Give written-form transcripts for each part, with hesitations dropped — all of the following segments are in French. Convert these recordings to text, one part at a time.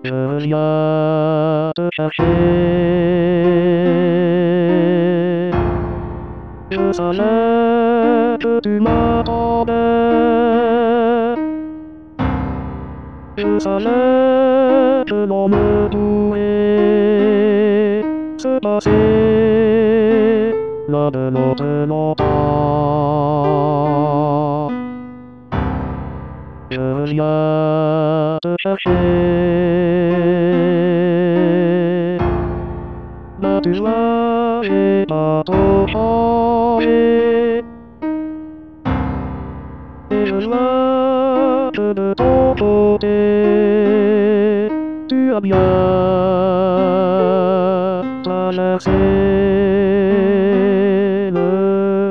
Je viens te chercher. Je savais que tu m'attendais. Je savais que l'on me pouvait se passer l'un de l'autre longtemps. Je viens te chercher. Mais tu as pas trop changé. Et je vois que de ton côté, tu as bien traversé le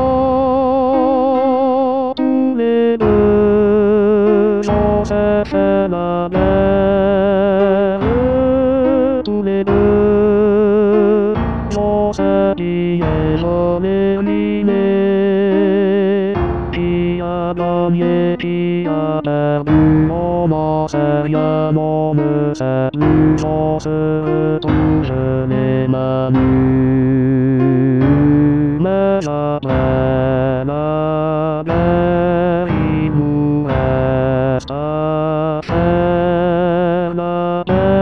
temps. Tous les deux, on s'est fait la guerre. Tous les deux, on s'est dit et on est éliminé. Qui a gagné, qui a perdu, on n'en sait rien, on ne sait plus, on se retrouve les mains nues. Mais après la guerre, il nous reste à faire la paix.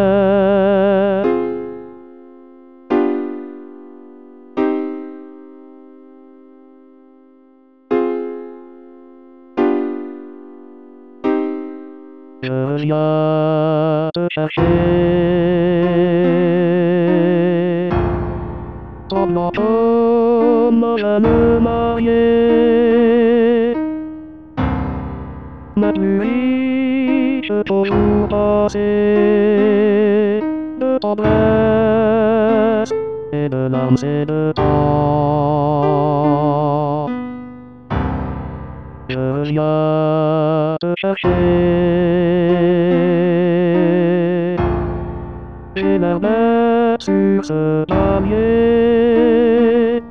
Je viens te chercher. Comme l'homme j'aime me marier. Mais plus riche qu'au jour passé, de tendresse et de larmes et de temps. Je viens te chercher. Et l'air bête sur ce palier.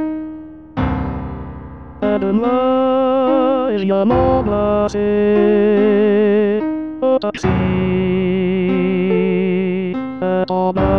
Aide-moi et viens m'embrasser. Au taxi, est en bas.